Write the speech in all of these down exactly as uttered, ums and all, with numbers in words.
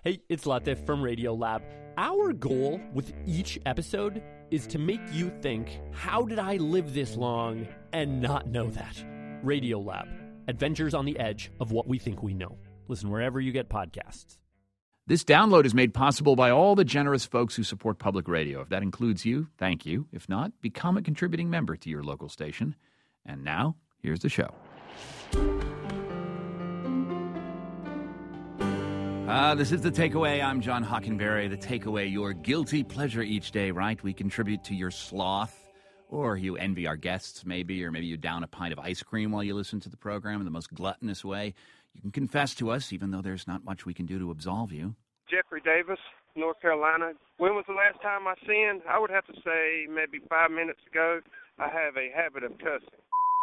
Hey, it's Latif from Radiolab. Our goal with each episode is to make you think, how did I live this long and not know that? Radiolab, adventures on the edge of what we think we know. Listen wherever you get podcasts. This download is made possible by all the generous folks who support public radio. If that includes you, thank you. If not, become a contributing member to your local station. And now, here's the show. Uh, this is The Takeaway. I'm John Hockenberry. The Takeaway, your guilty pleasure each day, right? We contribute to your sloth, or you envy our guests, maybe, or maybe you down a pint of ice cream while you listen to the program in the most gluttonous way. You can confess to us, even though there's not much we can do to absolve you. Jeffrey Davis, North Carolina. When was the last time I sinned? I would have to say maybe five minutes ago. I have a habit of cussing.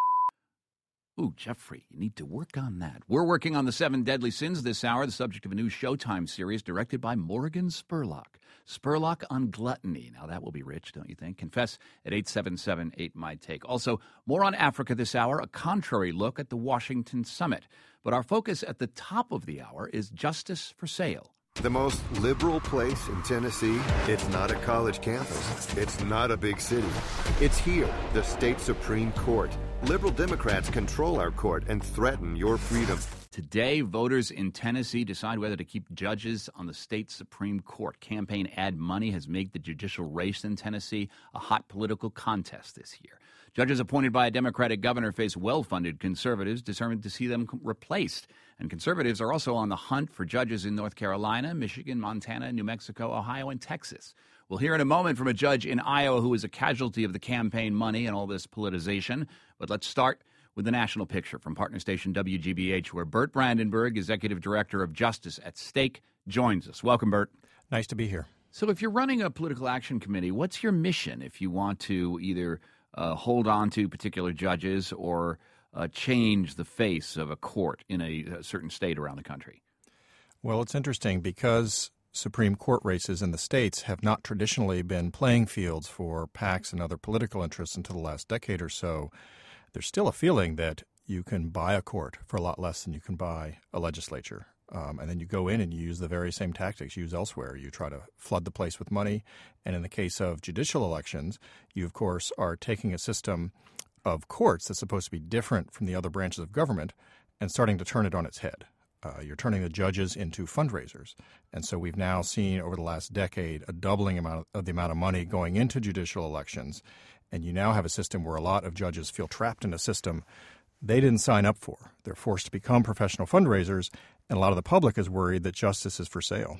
Ooh, Jeffrey, you need to work on that. We're working on the seven deadly sins this hour, the subject of a new Showtime series directed by Morgan Spurlock. Spurlock on gluttony. Now, that will be rich, don't you think? Confess at eight seven seven eight my take. Also, more on Africa this hour, a contrary look at the Washington summit. But our focus at the top of the hour is justice for sale. The most liberal place in Tennessee, it's not a college campus. It's not a big city. It's here, the state Supreme Court. Liberal Democrats control our court and threaten your freedom. Today, voters in Tennessee decide whether to keep judges on the state Supreme Court. Campaign ad money has made the judicial race in Tennessee a hot political contest this year. Judges appointed by a Democratic governor face well-funded conservatives determined to see them replaced. And conservatives are also on the hunt for judges in North Carolina, Michigan, Montana, New Mexico, Ohio, and Texas. We'll hear in a moment from a judge in Iowa who is a casualty of the campaign money and all this politicization. But let's start with the national picture from partner station W G B H, where Bert Brandenburg, Executive Director of Justice at Stake, joins us. Welcome, Bert. Nice to be here. So if you're running a political action committee, what's your mission if you want to either uh, hold on to particular judges or uh, change the face of a court in a, a certain state around the country? Well, it's interesting because Supreme Court races in the states have not traditionally been playing fields for PACs and other political interests until the last decade or so. There's still a feeling that you can buy a court for a lot less than you can buy a legislature. Um, and then you go in and you use the very same tactics used elsewhere. You try to flood the place with money. And in the case of judicial elections, you, of course, are taking a system of courts that's supposed to be different from the other branches of government and starting to turn it on its head. Uh, you're turning the judges into fundraisers. And so we've now seen over the last decade a doubling amount of, of the amount of money going into judicial elections. And you now have a system where a lot of judges feel trapped in a system they didn't sign up for. They're forced to become professional fundraisers, and a lot of the public is worried that justice is for sale.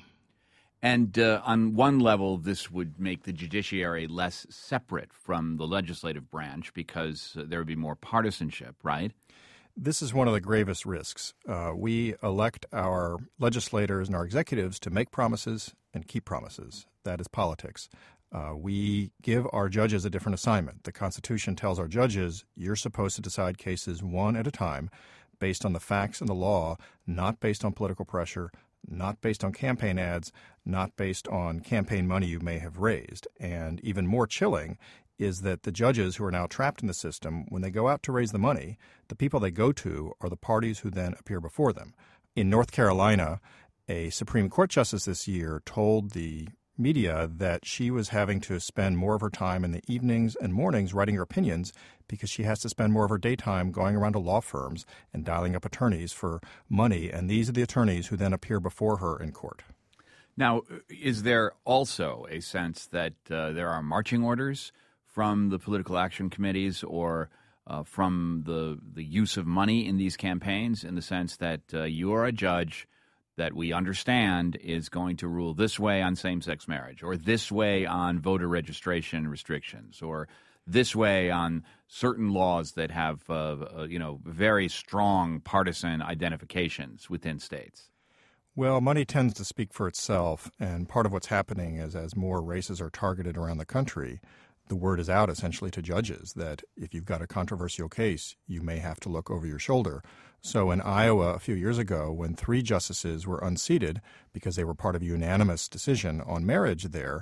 And uh, on one level, this would make the judiciary less separate from the legislative branch because uh, there would be more partisanship, right? This is one of the gravest risks. Uh, we elect our legislators and our executives to make promises and keep promises. That is politics. Uh, we give our judges a different assignment. The Constitution tells our judges you're supposed to decide cases one at a time based on the facts and the law, not based on political pressure, not based on campaign ads, not based on campaign money you may have raised. And even more chilling is that the judges who are now trapped in the system, when they go out to raise the money, the people they go to are the parties who then appear before them. In North Carolina, a Supreme Court justice this year told the media that she was having to spend more of her time in the evenings and mornings writing her opinions because she has to spend more of her daytime going around to law firms and dialing up attorneys for money. And these are the attorneys who then appear before her in court. Now, is there also a sense that uh, there are marching orders from the political action committees or uh, from the the use of money in these campaigns, in the sense that uh, you are a judge that we understand is going to rule this way on same-sex marriage, or this way on voter registration restrictions, or this way on certain laws that have, uh, uh, you know, very strong partisan identifications within states? Well, money tends to speak for itself, and part of what's happening is as more races are targeted around the country, the word is out essentially to judges that if you've got a controversial case, you may have to look over your shoulder. So in Iowa a few years ago, when three justices were unseated because they were part of a unanimous decision on marriage there,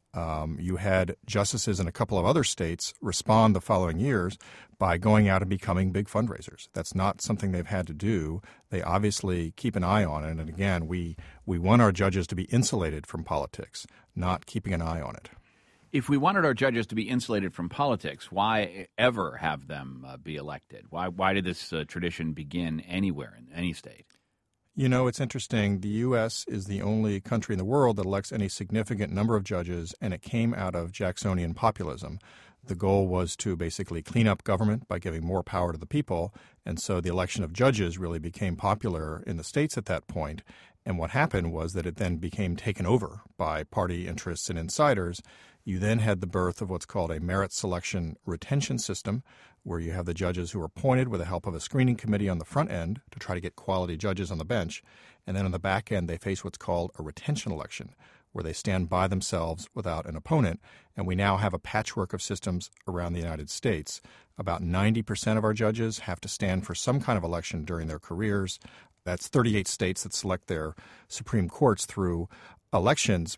Um, you had justices in a couple of other states respond the following years by going out and becoming big fundraisers. That's not something they've had to do. They obviously keep an eye on it. And again, we, we want our judges to be insulated from politics, not keeping an eye on it. If we wanted our judges to be insulated from politics, why ever have them uh, be elected? Why, why did this uh, tradition begin anywhere in any state? You know, it's interesting. The U S is the only country in the world that elects any significant number of judges, and it came out of Jacksonian populism. The goal was to basically clean up government by giving more power to the people, and so the election of judges really became popular in the states at that point. And what happened was that it then became taken over by party interests and insiders. You then had the birth of what's called a merit selection retention system, where you have the judges who are appointed with the help of a screening committee on the front end to try to get quality judges on the bench. And then on the back end, they face what's called a retention election, where they stand by themselves without an opponent. And we now have a patchwork of systems around the United States. About ninety percent of our judges have to stand for some kind of election during their careers. That's thirty-eight states that select their Supreme Courts through elections.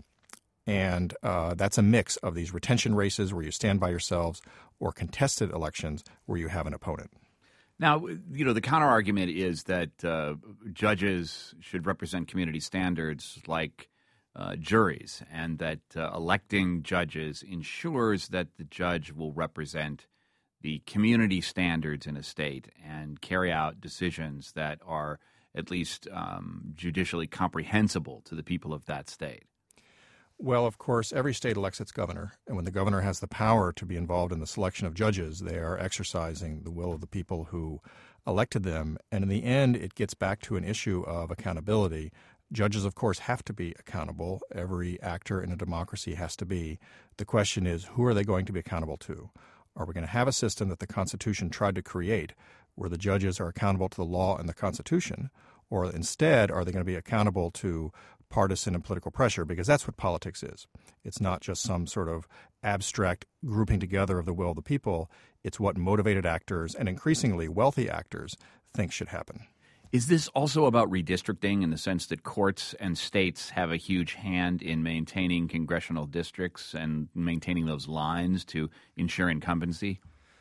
And uh, that's a mix of these retention races where you stand by yourselves or contested elections where you have an opponent. Now, you know, the counterargument is that uh, judges should represent community standards like uh, juries, and that uh, electing judges ensures that the judge will represent the community standards in a state and carry out decisions that are at least um, judicially comprehensible to the people of that state. Well, of course, every state elects its governor, and when the governor has the power to be involved in the selection of judges, they are exercising the will of the people who elected them. And in the end, it gets back to an issue of accountability. Judges, of course, have to be accountable. Every actor in a democracy has to be. The question is, who are they going to be accountable to? Are we going to have a system that the Constitution tried to create, where the judges are accountable to the law and the Constitution, or instead are they going to be accountable to partisan and political pressure? Because that's what politics is. It's not just some sort of abstract grouping together of the will of the people. It's what motivated actors and increasingly wealthy actors think should happen. Is this also about redistricting in the sense that courts and states have a huge hand in maintaining congressional districts and maintaining those lines to ensure incumbency?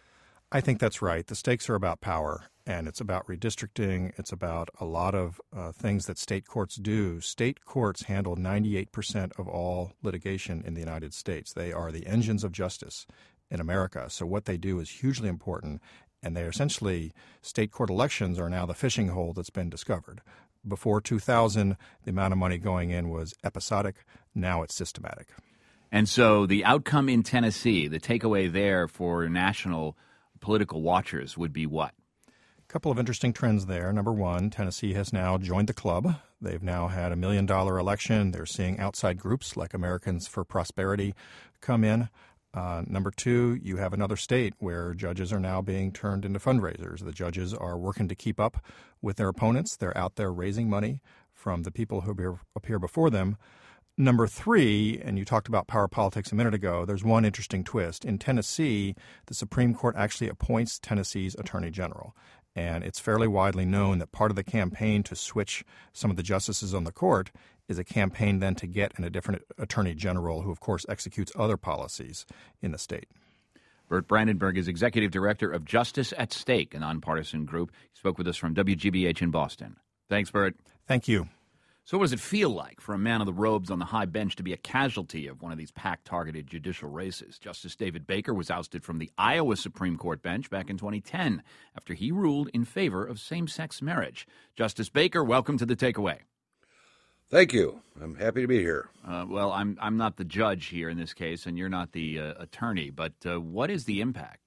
I think that's right. The stakes are about power, and it's about redistricting. It's about a lot of uh, things that state courts do. State courts handle ninety-eight percent of all litigation in the United States. They are the engines of justice in America. So what they do is hugely important, and they're essentially, state court elections are now the fishing hole that's been discovered. Before two thousand, the amount of money going in was episodic. Now it's systematic. And so the outcome in Tennessee, the takeaway there for national political watchers would be what? A couple of interesting trends there. Number one, Tennessee has now joined the club. They've now had a million dollar election. They're seeing outside groups like Americans for Prosperity come in. Uh, number two, you have another state where judges are now being turned into fundraisers. The judges are working to keep up with their opponents. They're out there raising money from the people who appear, appear before them. Number three, and you talked about power politics a minute ago, there's one interesting twist. In Tennessee, the Supreme Court actually appoints Tennessee's attorney general. And it's fairly widely known that part of the campaign to switch some of the justices on the court is a campaign then to get in a different attorney general who, of course, executes other policies in the state. Burt Brandenburg is executive director of Justice at Stake, a nonpartisan group. He spoke with us from W G B H in Boston. Thanks, Burt. Thank you. So what does it feel like for a man of the robes on the high bench to be a casualty of one of these PAC-targeted judicial races? Justice David Baker was ousted from the Iowa Supreme Court bench back in twenty ten after he ruled in favor of same-sex marriage. Justice Baker, welcome to The Takeaway. Thank you. I'm happy to be here. Uh, well, I'm I'm not the judge here in this case, and you're not the uh, attorney, but uh, what is the impact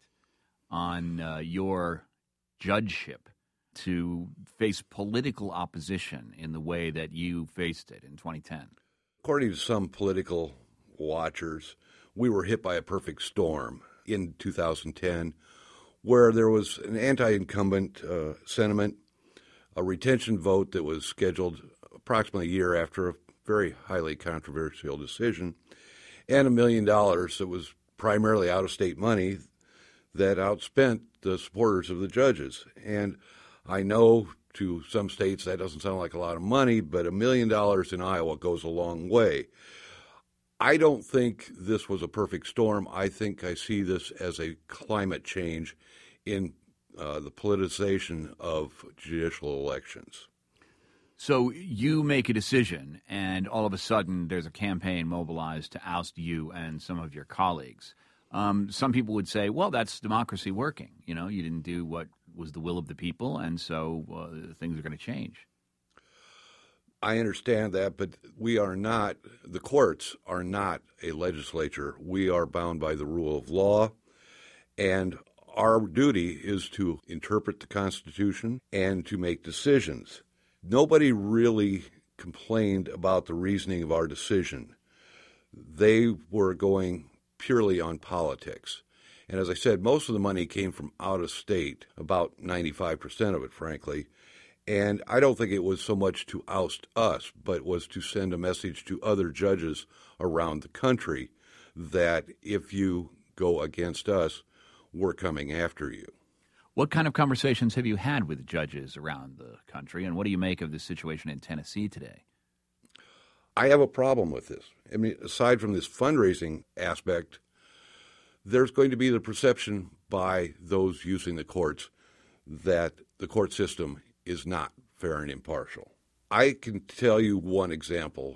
on uh, your judgeship to face political opposition in the way that you faced it in twenty ten? According to some political watchers, we were hit by a perfect storm in two thousand ten, where there was an anti-incumbent uh, sentiment, a retention vote that was scheduled approximately a year after a very highly controversial decision, and a million dollars that was primarily out-of-state money that outspent the supporters of the judges. And I know to some states that doesn't sound like a lot of money, but a million dollars in Iowa goes a long way. I don't think this was a perfect storm. I think I see this as a climate change in uh, the politicization of judicial elections. So you make a decision, and all of a sudden there's a campaign mobilized to oust you and some of your colleagues. Um, some people would say, well, that's democracy working. You know, you didn't do what was the will of the people, and so uh, things are going to change. I understand that, but we are not, the courts are not a legislature. We are bound by the rule of law, and our duty is to interpret the Constitution and to make decisions. Nobody really complained about the reasoning of our decision. They were going purely on politics. And as I said, most of the money came from out of state, about ninety-five percent of it, frankly. And I don't think it was so much to oust us, but was to send a message to other judges around the country that if you go against us, we're coming after you. What kind of conversations have you had with judges around the country, and what do you make of the situation in Tennessee today? I have a problem with this. I mean, aside from this fundraising aspect, there's going to be the perception by those using the courts that the court system is not fair and impartial. I can tell you one example.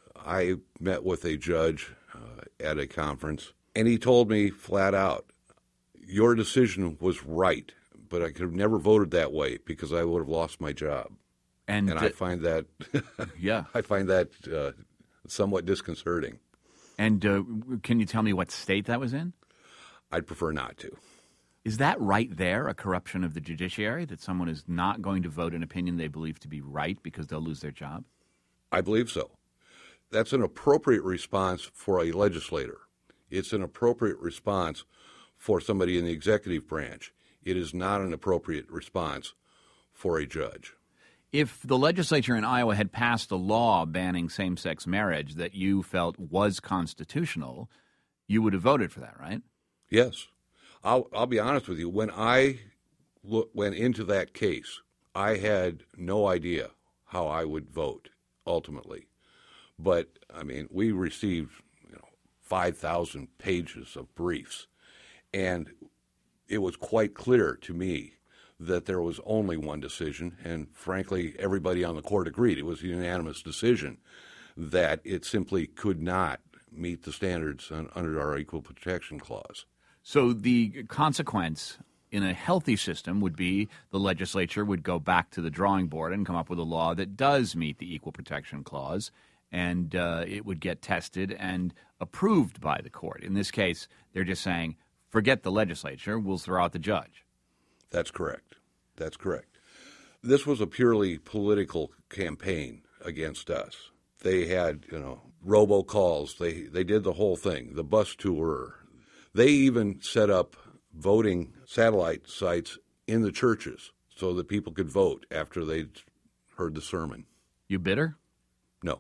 I met with a judge uh, at a conference, and he told me flat out, your decision was right, but I could have never voted that way because I would have lost my job. And, and I find that, yeah, I find that uh, somewhat disconcerting. And uh, can you tell me what state that was in? I'd prefer not to. Is that right there a corruption of the judiciary, that someone is not going to vote an opinion they believe to be right because they'll lose their job? I believe so. That's an appropriate response for a legislator. It's an appropriate response for somebody in the executive branch. It is not an appropriate response for a judge. If the legislature in Iowa had passed a law banning same-sex marriage that you felt was constitutional, you would have voted for that, right? Yes. I'll, I'll be honest with you. When I look, went into that case, I had no idea how I would vote ultimately. But, I mean, we received you know, five thousand pages of briefs, and it was quite clear to me that there was only one decision, and frankly, everybody on the court agreed. It was a unanimous decision that it simply could not meet the standards on, under our Equal Protection Clause. So the consequence in a healthy system would be the legislature would go back to the drawing board and come up with a law that does meet the Equal Protection Clause, and uh, it would get tested and approved by the court. In this case, they're just saying, forget the legislature, we'll throw out the judge. That's correct. That's correct. This was a purely political campaign against us. They had, you know, robocalls. They they did the whole thing, the bus tour. They even set up voting satellite sites in the churches so that people could vote after they'd heard the sermon. You bitter? No.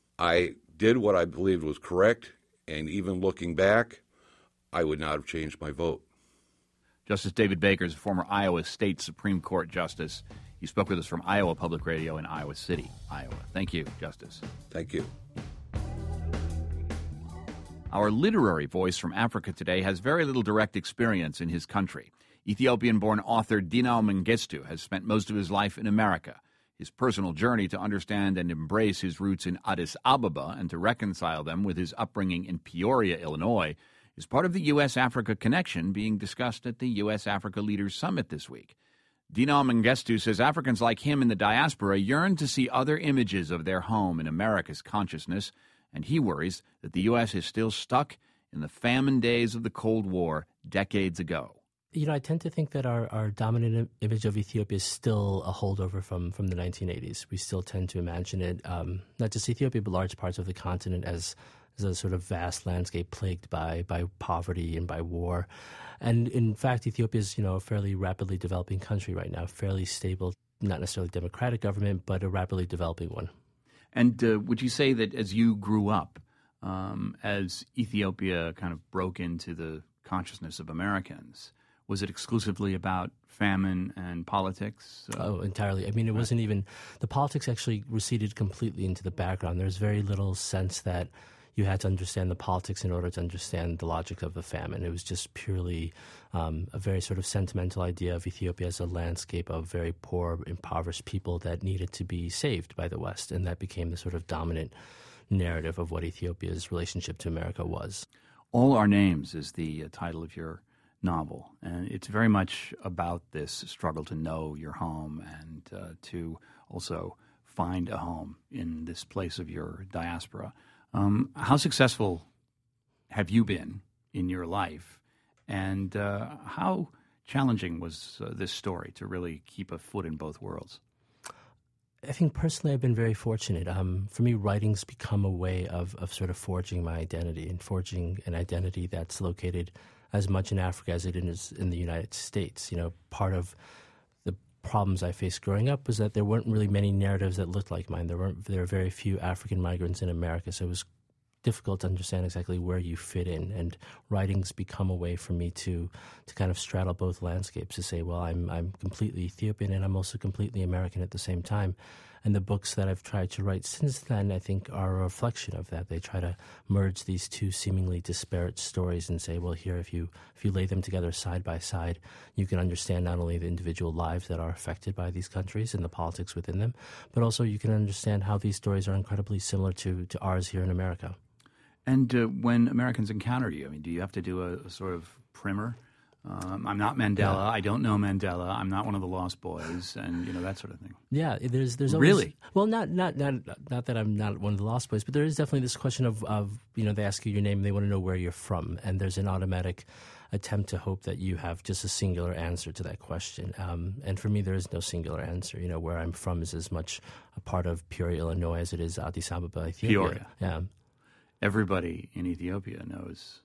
I did what I believed was correct, and even looking back, I would not have changed my vote. Justice David Baker is a former Iowa State Supreme Court justice. He spoke with us from Iowa Public Radio in Iowa City, Iowa. Thank you, Justice. Thank you. Our literary voice from Africa today has very little direct experience in his country. Ethiopian-born author Dinao Mengistu has spent most of his life in America. His personal journey to understand and embrace his roots in Addis Ababa and to reconcile them with his upbringing in Peoria, Illinois, is part of the U S Africa connection being discussed at the U S Africa Leaders Summit this week. Dinao Mengistu says Africans like him in the diaspora yearn to see other images of their home in America's consciousness, and he worries that the U S is still stuck in the famine days of the Cold War decades ago. You know, I tend to think that our, our dominant image of Ethiopia is still a holdover from, from the nineteen eighties. We still tend to imagine it, um, not just Ethiopia, but large parts of the continent as as a sort of vast landscape plagued by by poverty and by war. And in fact, Ethiopia is, you know, a fairly rapidly developing country right now, fairly stable, not necessarily democratic government, but a rapidly developing one. And uh, would you say that as you grew up, um, as Ethiopia kind of broke into the consciousness of Americans, was it exclusively about famine and politics? Uh, oh, entirely. I mean, it right. wasn't even – the politics actually receded completely into the background. There's very little sense that, you had to understand the politics in order to understand the logic of the famine. It was just purely um, a very sort of sentimental idea of Ethiopia as a landscape of very poor, impoverished people that needed to be saved by the West, and that became the sort of dominant narrative of what Ethiopia's relationship to America was. All Our Names is the uh, title of your novel, and it's very much about this struggle to know your home and uh, to also find a home in this place of your diaspora. Um, how successful have you been in your life, and uh, how challenging was uh, this story to really keep a foot in both worlds? I think personally I've been very fortunate. Um, for me, writing's become a way of, of sort of forging my identity and forging an identity that's located as much in Africa as it is in the United States. You know, part of the problems I faced growing up was that there weren't really many narratives that looked like mine. There weren't there were very few African migrants in America, so it was difficult to understand exactly where you fit in. And writing's become a way for me to to kind of straddle both landscapes, to say, well, I'm I'm completely Ethiopian and I'm also completely American at the same time. And the books that I've tried to write since then, I think, are a reflection of that. They try to merge these two seemingly disparate stories and say, well, here, if you if you lay them together side by side, you can understand not only the individual lives that are affected by these countries and the politics within them, but also you can understand how these stories are incredibly similar to, to ours here in America. And uh, when Americans encounter you, I mean, do you have to do a, a sort of primer? Um, I'm not Mandela. Yeah. I don't know Mandela. I'm not one of the Lost Boys, and you know that sort of thing. Yeah, there's there's always, really well, not not not not that I'm not one of the Lost Boys, but there is definitely this question of of you know they ask you your name, and they want to know where you're from, and there's an automatic attempt to hope that you have just a singular answer to that question. Um, and for me, there is no singular answer. You know, where I'm from is as much a part of Peoria, Illinois, as it is Addis Ababa, Ethiopia. Peoria. Yeah. Everybody in Ethiopia knows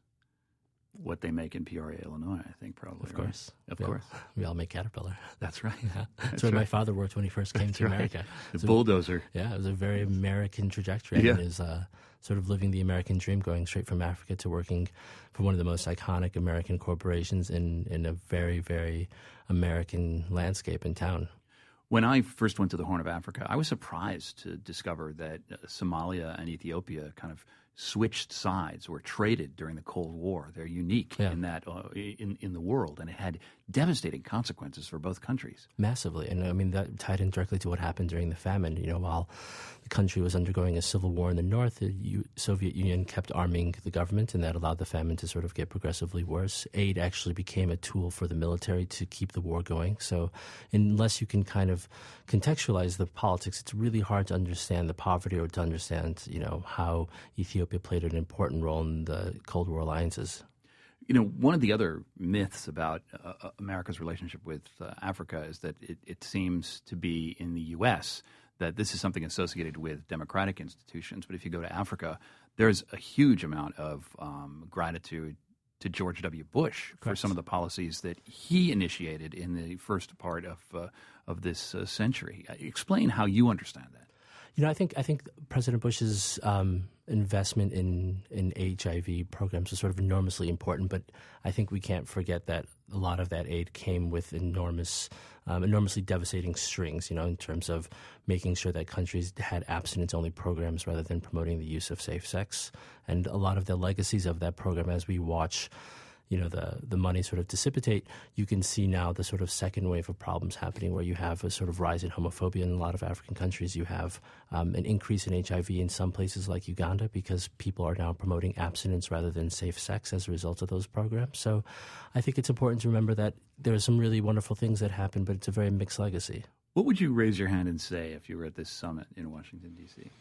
what they make in Peoria, Illinois, I think, probably. Of course. Right? Of yeah. course. We all make Caterpillar. That's right. Yeah. That's, That's where right. my father worked when he first came That's to right. America. The so, bulldozer. Yeah, it was a very American trajectory. Yeah. It is uh, sort of living the American dream, going straight from Africa to working for one of the most iconic American corporations in, in a very, very American landscape in town. When I first went to the Horn of Africa, I was surprised to discover that uh, Somalia and Ethiopia kind of switched sides or traded during the Cold War. They're unique yeah. in that uh, in in the world, and it had devastating consequences for both countries. Massively, and I mean that tied in directly to what happened during the famine. You know, while the country was undergoing a civil war in the north, the U- Soviet Union kept arming the government, and that allowed the famine to sort of get progressively worse. Aid actually became a tool for the military to keep the war going. So, unless you can kind of contextualize the politics, it's really hard to understand the poverty or to understand, you know, how Ethiopia played an important role in the Cold War alliances. You know, one of the other myths about uh, America's relationship with uh, Africa is that it, it seems to be in the U S that this is something associated with democratic institutions. But if you go to Africa, there's a huge amount of um, gratitude to George W. Bush for some of the policies that he initiated in the first part of uh, of this uh, century. Explain how you understand that. You know, I think I think President Bush's um, investment in, in H I V programs was sort of enormously important, but I think we can't forget that a lot of that aid came with enormous, um, enormously devastating strings, you know, in terms of making sure that countries had abstinence-only programs rather than promoting the use of safe sex. And a lot of the legacies of that program, as we watch you know, the, the money sort of dissipate, you can see now the sort of second wave of problems happening where you have a sort of rise in homophobia in a lot of African countries. You have um, an increase in H I V in some places like Uganda because people are now promoting abstinence rather than safe sex as a result of those programs. So I think it's important to remember that there are some really wonderful things that happen, but it's a very mixed legacy. What would you raise your hand and say if you were at this summit in Washington, D C?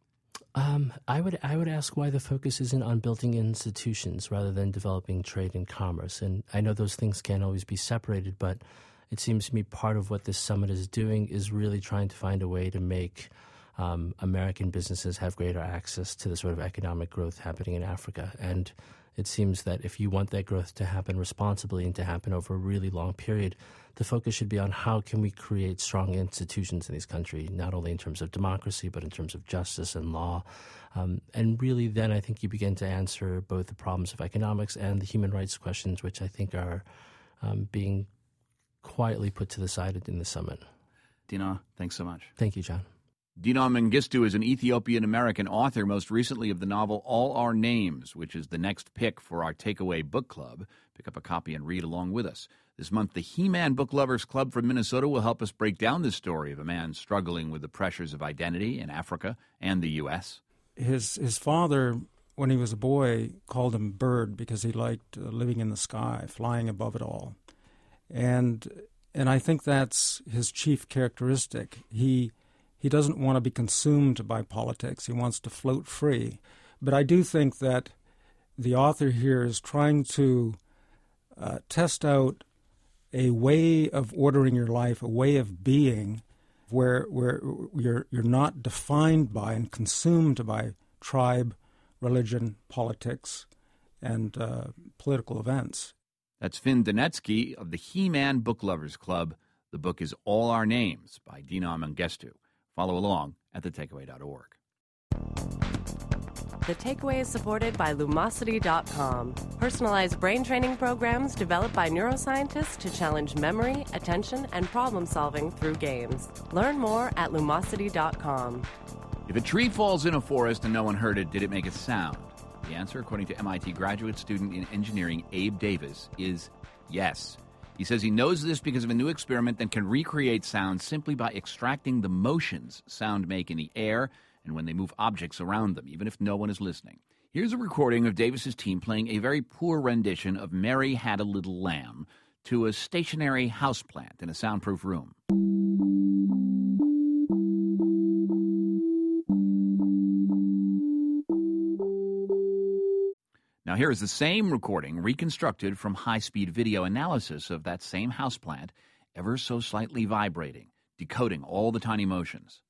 Um, I would I would ask why the focus isn't on building institutions rather than developing trade and commerce. And I know those things can't always be separated, but it seems to me part of what this summit is doing is really trying to find a way to make um, American businesses have greater access to the sort of economic growth happening in Africa. And it seems that if you want that growth to happen responsibly and to happen over a really long period, the focus should be on how can we create strong institutions in these countries, not only in terms of democracy, but in terms of justice and law. Um, and really then I think you begin to answer both the problems of economics and the human rights questions, which I think are um, being quietly put to the side in the summit. Dina, thanks so much. Thank you, John. Dina Mengistu is an Ethiopian-American author, most recently of the novel All Our Names, which is the next pick for our Takeaway Book Club. Pick up a copy and read along with us. This month, the He-Man Book Lovers Club from Minnesota will help us break down the story of a man struggling with the pressures of identity in Africa and the U S. His, his father, when he was a boy, called him Bird because he liked uh, living in the sky, flying above it all. And, and I think that's his chief characteristic. He... He doesn't want to be consumed by politics. He wants to float free. But I do think that the author here is trying to uh, test out a way of ordering your life, a way of being where where you're you're not defined by and consumed by tribe, religion, politics, and uh, political events. That's Finn Donetsky of the He-Man Book Lovers Club. The book is All Our Names by Dina Mengistu. Follow along at the takeaway dot org. The Takeaway is supported by Lumosity dot com. Personalized brain training programs developed by neuroscientists to challenge memory, attention, and problem solving through games. Learn more at Lumosity dot com. If a tree falls in a forest and no one heard it, did it make a sound? The answer, according to M I T graduate student in engineering Abe Davis, is yes. He says he knows this because of a new experiment that can recreate sound simply by extracting the motions sound make in the air and when they move objects around them, even if no one is listening. Here's a recording of Davis's team playing a very poor rendition of Mary Had a Little Lamb to a stationary houseplant in a soundproof room. Now, here is the same recording reconstructed from high-speed video analysis of that same houseplant, ever so slightly vibrating, decoding all the tiny motions.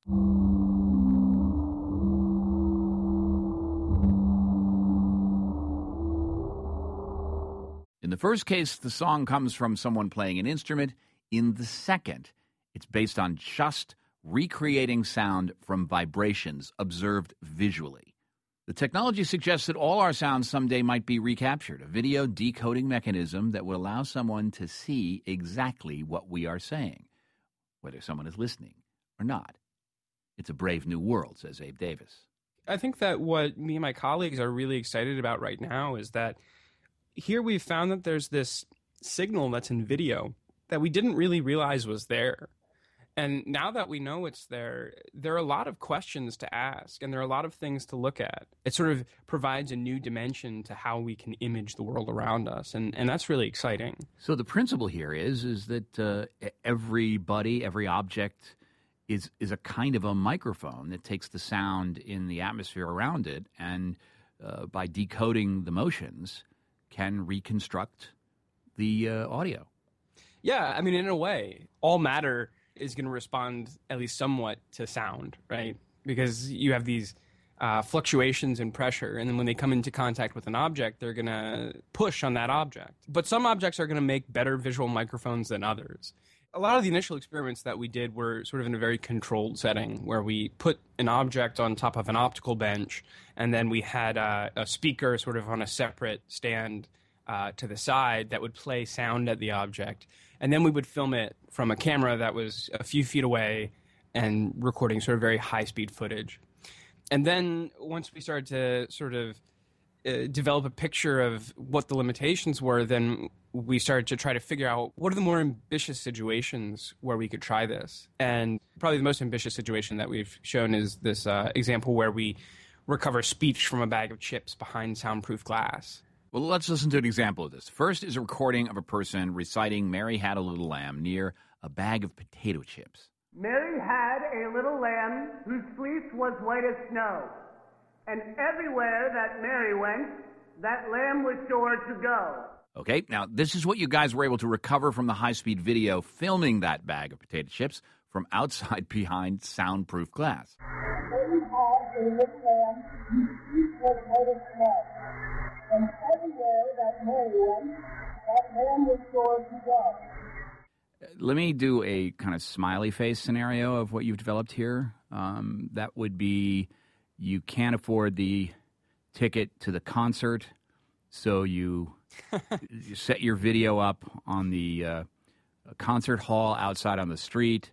In the first case, the song comes from someone playing an instrument. In the second, it's based on just recreating sound from vibrations observed visually. The technology suggests that all our sounds someday might be recaptured, a video decoding mechanism that will allow someone to see exactly what we are saying, whether someone is listening or not. It's a brave new world, says Abe Davis. I think that what me and my colleagues are really excited about right now is that here we've found that there's this signal that's in video that we didn't really realize was there. And now that we know it's there, there are a lot of questions to ask, and there are a lot of things to look at. It sort of provides a new dimension to how we can image the world around us, and, and that's really exciting. So the principle here is is that uh, everybody, every object is is a kind of a microphone that takes the sound in the atmosphere around it, and uh, by decoding the motions, can reconstruct the uh, audio. Yeah, I mean, in a way, all matter is going to respond at least somewhat to sound, right? Because you have these uh, fluctuations in pressure, and then when they come into contact with an object, they're going to push on that object. But some objects are going to make better visual microphones than others. A lot of the initial experiments that we did were sort of in a very controlled setting, where we put an object on top of an optical bench, and then we had uh, a speaker sort of on a separate stand uh, to the side that would play sound at the object. And then we would film it from a camera that was a few feet away and recording sort of very high-speed footage. And then once we started to sort of uh, develop a picture of what the limitations were, then we started to try to figure out what are the more ambitious situations where we could try this. And probably the most ambitious situation that we've shown is this uh, example where we recover speech from a bag of chips behind soundproof glass. Well, let's listen to an example of this. First is a recording of a person reciting Mary Had a Little Lamb near a bag of potato chips. Mary had a little lamb whose fleece was white as snow, and everywhere that Mary went, that lamb was sure to go. Okay, now this is what you guys were able to recover from the high-speed video filming that bag of potato chips from outside behind soundproof glass. Mary had a little lamb whose fleece was white as snow. And everywhere that Mary went, that lamb was sure to go. Let me do a kind of smiley face scenario of what you've developed here. Um, that would be you can't afford the ticket to the concert, so you, you set your video up on the uh, concert hall outside on the street,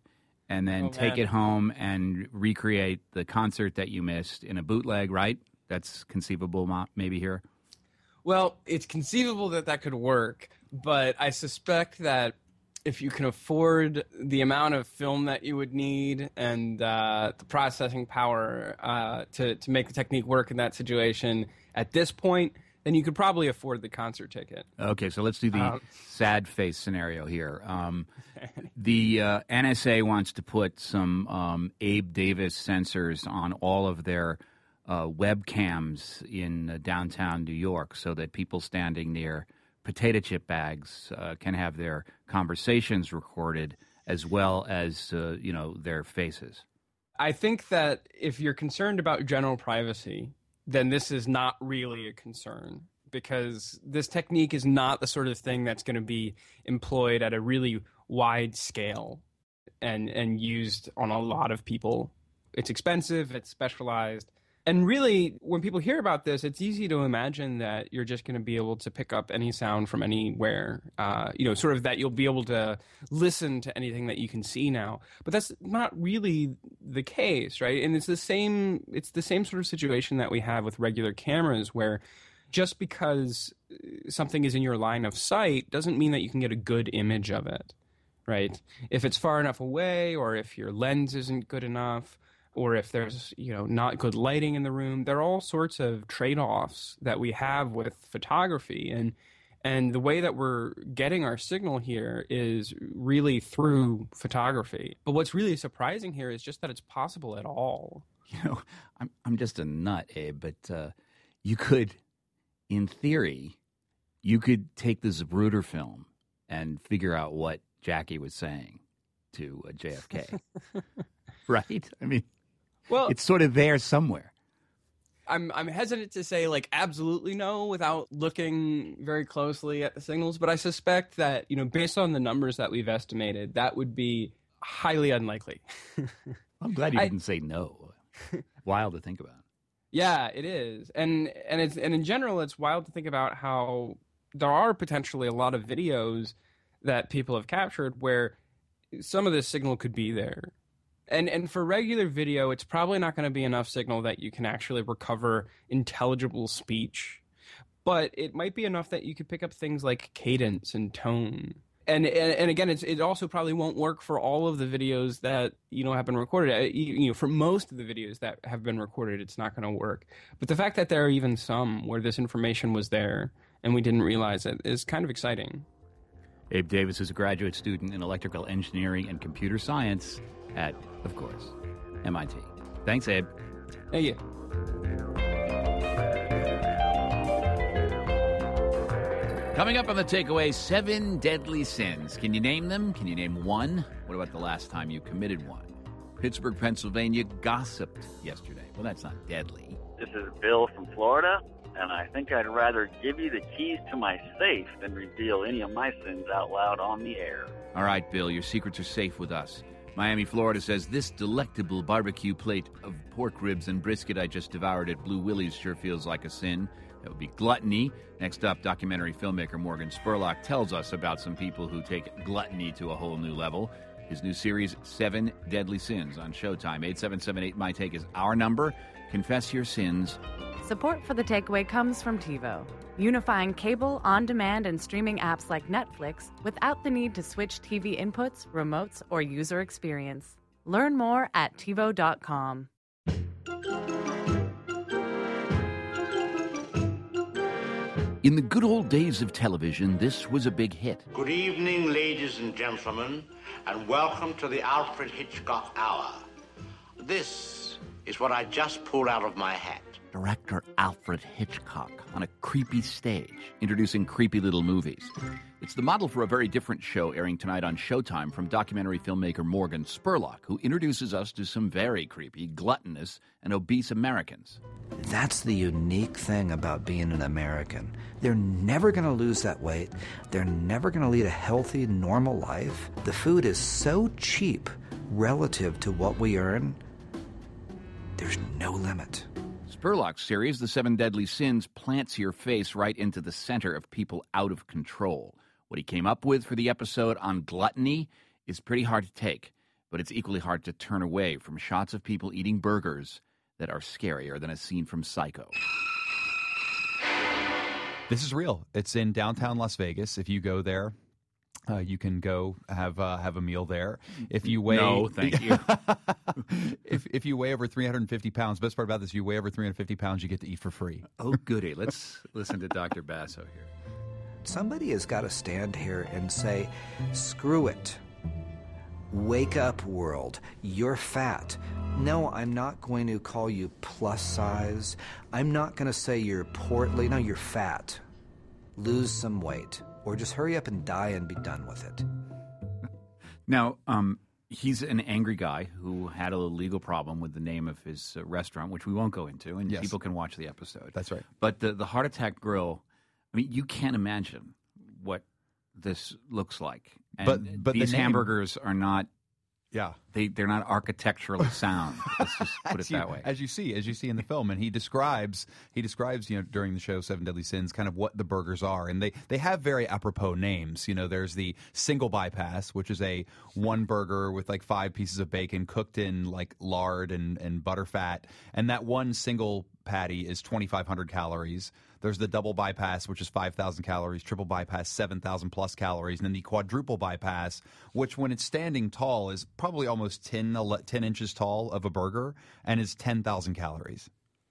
and then Oh, take man. it home and recreate the concert that you missed in a bootleg, right? That's conceivable, mo- maybe here. Well, it's conceivable that that could work, but I suspect that if you can afford the amount of film that you would need and uh, the processing power uh, to, to make the technique work in that situation at this point, then you could probably afford the concert ticket. Okay, so let's do the Um, sad face scenario here. Um, the uh, N S A wants to put some um, Abe Davis sensors on all of their uh, webcams in uh, downtown New York so that people standing near potato chip bags uh, can have their conversations recorded as well as, uh, you know, their faces. I think that if you're concerned about general privacy, then this is not really a concern, because this technique is not the sort of thing that's going to be employed at a really wide scale and and used on a lot of people. It's expensive, it's specialized. And really, when people hear about this, it's easy to imagine that you're just going to be able to pick up any sound from anywhere, uh, you know, sort of that you'll be able to listen to anything that you can see now. But that's not really the case, right? And it's the same, it's the same sort of situation that we have with regular cameras, where just because something is in your line of sight doesn't mean that you can get a good image of it, right? If it's far enough away, or if your lens isn't good enough, or if there's, you know, not good lighting in the room. There are all sorts of trade-offs that we have with photography. And and the way that we're getting our signal here is really through photography. But what's really surprising here is just that it's possible at all. You know, I'm I'm just a nut, Abe, but uh, you could, in theory, you could take the Zapruder film and figure out what Jackie was saying to uh, J F K. Right? I mean, well, it's sort of there somewhere. I'm I'm hesitant to say like absolutely no without looking very closely at the signals, but I suspect that, you know, based on the numbers that we've estimated, that would be highly unlikely. I'm glad you I, didn't say no. Wild to think about. Yeah, it is. And and it's and in general it's wild to think about how there are potentially a lot of videos that people have captured where some of this signal could be there. And and for regular video, it's probably not going to be enough signal that you can actually recover intelligible speech. But it might be enough that you could pick up things like cadence and tone. And and, and again, it's, it also probably won't work for all of the videos that, you know, have been recorded. You, you know, for most of the videos that have been recorded, it's not going to work. But the fact that there are even some where this information was there and we didn't realize it is kind of exciting. Abe Davis is a graduate student in electrical engineering and computer science at, of course, M I T. Thanks, Abe. Thank you. Coming up on the takeaway, seven deadly sins. Can you name them? Can you name one? What about the last time you committed one? Pittsburgh, Pennsylvania gossiped yesterday. Well, that's not deadly. This is Bill from Florida, and I think I'd rather give you the keys to my safe than reveal any of my sins out loud on the air. All right, Bill, your secrets are safe with us. Miami, Florida says, this delectable barbecue plate of pork ribs and brisket I just devoured at Blue Willie's sure feels like a sin. That would be gluttony. Next up, documentary filmmaker Morgan Spurlock tells us about some people who take gluttony to a whole new level. His new series, Seven Deadly Sins, on Showtime. eight seven seven eight, M Y Take is our number. Confess your sins. Support for The Takeaway comes from TiVo, unifying cable, on-demand, and streaming apps like Netflix without the need to switch T V inputs, remotes, or user experience. Learn more at TiVo dot com. In the good old days of television, this was a big hit. Good evening, ladies and gentlemen, and welcome to the Alfred Hitchcock Hour. This is what I just pulled out of my hat. Director Alfred Hitchcock on a creepy stage, introducing creepy little movies. It's the model for a very different show airing tonight on Showtime from documentary filmmaker Morgan Spurlock, who introduces us to some very creepy, gluttonous, and obese Americans. That's the unique thing about being an American. They're never going to lose that weight. They're never going to lead a healthy, normal life. The food is so cheap relative to what we earn, there's no limit. Spurlock's series, The Seven Deadly Sins, plants your face right into the center of people out of control. What he came up with for the episode on gluttony is pretty hard to take. but it's equally hard to turn away from shots of people eating burgers that are scarier than a scene from Psycho. This is real. It's in downtown Las Vegas. If you go there, uh, you can go have uh, have a meal there. If you weigh, No, thank you. if if you weigh over three hundred fifty pounds, best part about this, you weigh over three hundred fifty pounds, you get to eat for free. Oh, goody. Let's listen to Doctor Basso here. Somebody has got to stand here and say, screw it. Wake up, world. You're fat. No, I'm not going to call you plus size. I'm not going to say you're portly. No, you're fat. Lose some weight. Or just hurry up and die and be done with it. Now, um, he's an angry guy who had a legal problem with the name of his uh, restaurant, which we won't go into, and Yes. people can watch the episode. That's right. But the, the Heart Attack Grill, I mean, you can't imagine what this looks like. And But- but the these name- hamburgers are not, Yeah. they, they're not architecturally sound. Let's just put it As you- that way. As you see, as you see in the film, and he describes, he describes, you know, during the show Seven Deadly Sins, kind of what the burgers are, and they they have very apropos names. You know, there's the single bypass, which is a one burger with like five pieces of bacon cooked in like lard and and butter fat, and that one single patty is twenty-five hundred calories. There's the double bypass, which is five thousand calories, triple bypass, seven thousand plus calories, and then the quadruple bypass, which when it's standing tall is probably almost ten, ten inches tall of a burger and is ten thousand calories.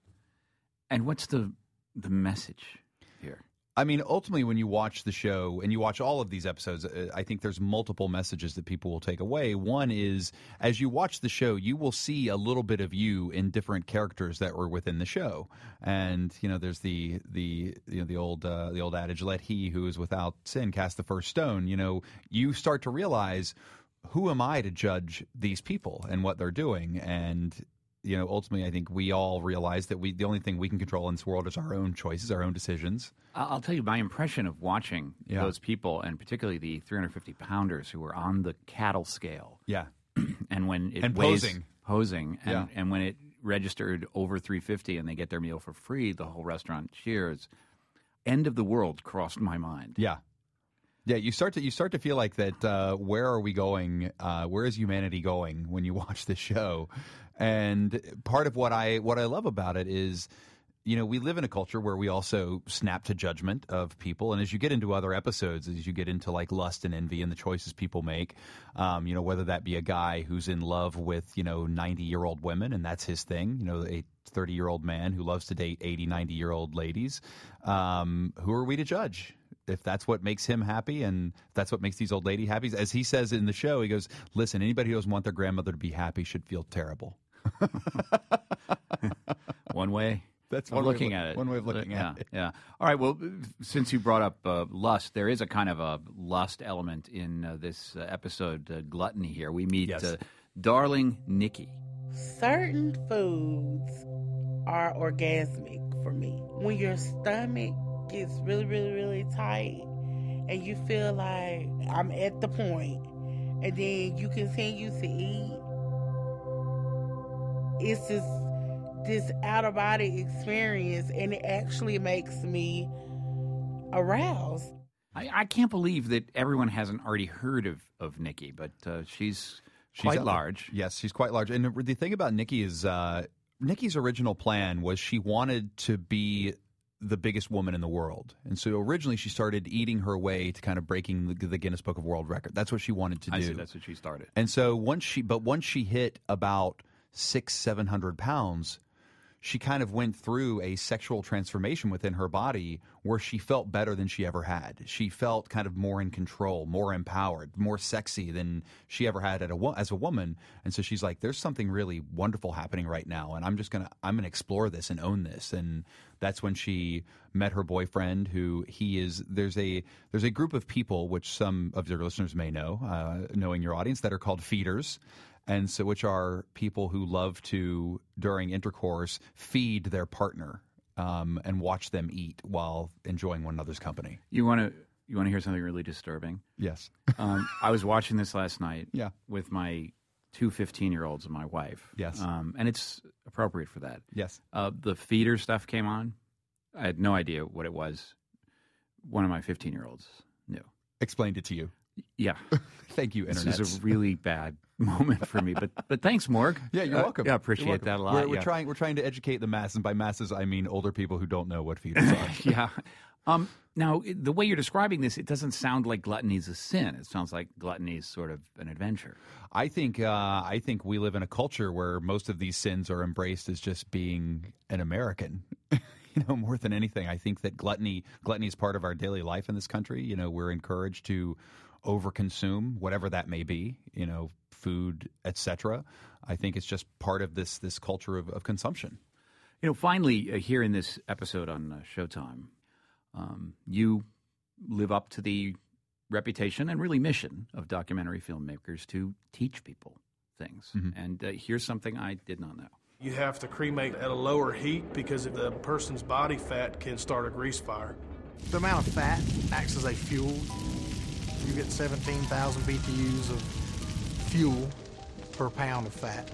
And what's the the message here? I mean, ultimately, when you watch the show and you watch all of these episodes, uh, I think there's multiple messages that people will take away. One is, as you watch the show, you will see a little bit of you in different characters that were within the show. And you know, there's the the you know the old uh, the old adage, "Let he who is without sin cast the first stone." You know, you start to realize, who am I to judge these people and what they're doing? And you know, ultimately, I think we all realize that we the only thing we can control in this world is our own choices, our own decisions. I'll tell you my impression of watching Yeah. those people, and particularly the three hundred fifty pounders who were on the cattle scale. Yeah. And when it And weighs, posing. posing, and, Yeah. and when it registered over three fifty and they get their meal for free, the whole restaurant cheers. End of the world crossed my mind. Yeah. Yeah, you start to you start to feel like that. Uh, where are we going? Uh, where is humanity going when you watch this show? And part of what I what I love about it is, you know, we live in a culture where we also snap to judgment of people. And as you get into other episodes, as you get into like lust and envy and the choices people make, um, you know, whether that be a guy who's in love with, you know, ninety year old women and that's his thing, you know, a thirty year old man who loves to date eighty, ninety year old ladies. Um, who are we to judge? If that's what makes him happy and if that's what makes these old lady happy, as he says in the show, he goes, listen, anybody who doesn't want their grandmother to be happy should feel terrible. One way. That's of one way of looking look- at it. one way of looking yeah, at it. Yeah. All right. Well, since you brought up uh, lust, there is a kind of a lust element in uh, this uh, episode, uh, Gluttony. Here we meet Yes. uh, darling Nikki. Certain foods are orgasmic for me. When your stomach gets really, really, really tight and you feel like I'm at the point and then you continue to eat, it's just this out-of-body experience and it actually makes me aroused. I, I can't believe that everyone hasn't already heard of, of Nikki, but uh, she's She's quite out there. large. Yes, she's quite large. And the thing about Nikki is, uh, Nikki's original plan was she wanted to be the biggest woman in the world. And so originally she started eating her way to kind of breaking the, the Guinness Book of World Record. That's what she wanted to do. I see. That's what she started. And so once she, but once she hit about six, seven hundred pounds, she kind of went through a sexual transformation within her body where she felt better than she ever had. She felt kind of more in control, more empowered, more sexy than she ever had at a, as a woman. And so she's like, there's something really wonderful happening right now. And I'm just going to, I'm going to explore this and own this. And that's when she met her boyfriend, who he is, there's a, there's a group of people, which some of your listeners may know, uh, knowing your audience, that are called feeders. And so, which are people who love to, during intercourse, feed their partner um, and watch them eat while enjoying one another's company. You want to you want to hear something really disturbing? Yes. um, I was watching this last night. Yeah. With my two fifteen-year-olds and my wife. Yes. Um, and it's appropriate for that. Yes. Uh, the feeder stuff came on. I had no idea what it was. One of my fifteen-year-olds knew. Explained it to you. Yeah. Thank you, Internet. This is a really bad moment for me. But but thanks, Morg. Yeah, you're Uh, welcome. Yeah, I appreciate You're welcome. that a lot. We're, we're yeah. trying we're trying to educate the masses, and by masses I mean older people who don't know what fetus are. yeah. Um, now, the way you're describing this, it doesn't sound like gluttony is a sin. It sounds like gluttony is sort of an adventure. I think uh, I think we live in a culture where most of these sins are embraced as just being an American. You know, more than anything, I think that gluttony gluttony is part of our daily life in this country. You know, we're encouraged to overconsume, whatever that may be. You know, food, et cetera. I think it's just part of this this culture of, of consumption. You know, finally, uh, here in this episode on uh, Showtime, um, you live up to the reputation and really mission of documentary filmmakers to teach people things. Mm-hmm. And uh, here's something I did not know. You have to cremate at a lower heat because the person's body fat can start a grease fire. The amount of fat acts as a fuel. You get seventeen thousand B T Us of fuel per pound of fat.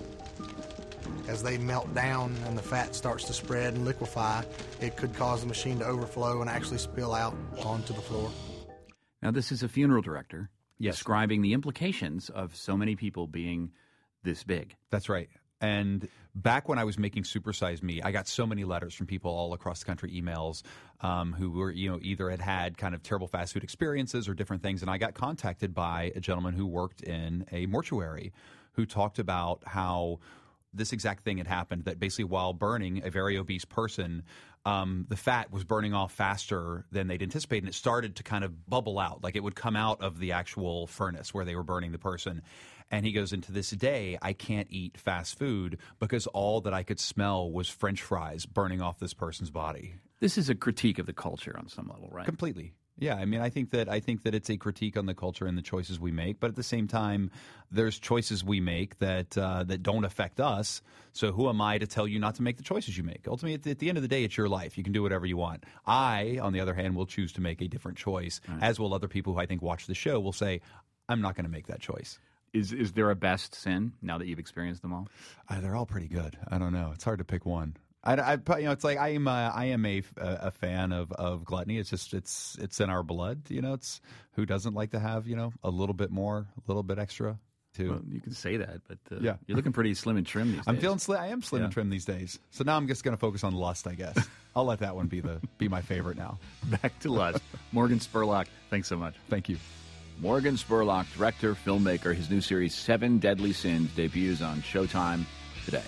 As they melt down and the fat starts to spread and liquefy, it could cause the machine to overflow and actually spill out onto the floor. Now, this is a funeral director Yes. describing the implications of so many people being this big. That's right. And back when I was making Super Size Me, I got so many letters from people all across the country, emails, um, who were, you know, either had had kind of terrible fast food experiences or different things. And I got contacted by a gentleman who worked in a mortuary who talked about how this exact thing had happened, that basically while burning a very obese person, um, the fat was burning off faster than they'd anticipated, and it started to kind of bubble out, like it would come out of the actual furnace where they were burning the person. And he goes, into this day, I can't eat fast food because all that I could smell was French fries burning off this person's body. This is a critique of the culture on some level, right? Completely. Yeah, I mean, I think that I think that it's a critique on the culture and the choices we make, but at the same time, there's choices we make that uh, that don't affect us. So who am I to tell you not to make the choices you make? Ultimately, at the, at the end of the day, it's your life. You can do whatever you want. I, on the other hand, will choose to make a different choice, Right. as will other people who I think watch the show will say, I'm not going to make that choice. Is is there a best sin now that you've experienced them all? Uh, they're all pretty good. I don't know. It's hard to pick one. I, I, you know, it's like I am. A, I am a, a fan of, of gluttony. It's just it's it's in our blood. You know, it's who doesn't like to have you know a little bit more, a little bit extra. Too. Well, you can say that, but uh, Yeah. you're looking pretty slim and trim these days. I'm feeling slim. I am slim and Yeah. trim these days. So now I'm just going to focus on lust. I guess I'll let that one be the be my favorite now. Back to lust. Morgan Spurlock, thanks so much. Thank you. Morgan Spurlock, director, filmmaker. His new series, Seven Deadly Sins, debuts on Showtime today.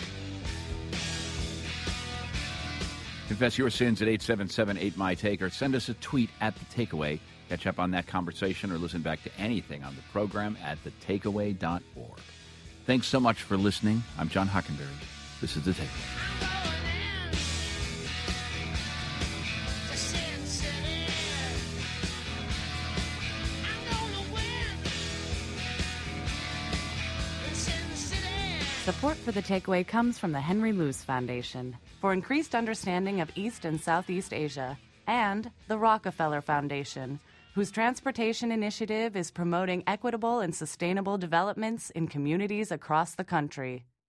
Confess your sins at eight seven seven eight my take or send us a tweet at The Takeaway. Catch up on that conversation or listen back to anything on the program at the takeaway dot org. Thanks so much for listening. I'm John Hockenberry. This is The Takeaway. Support for The Takeaway comes from the Henry Luce Foundation for increased understanding of East and Southeast Asia, and the Rockefeller Foundation, whose transportation initiative is promoting equitable and sustainable developments in communities across the country.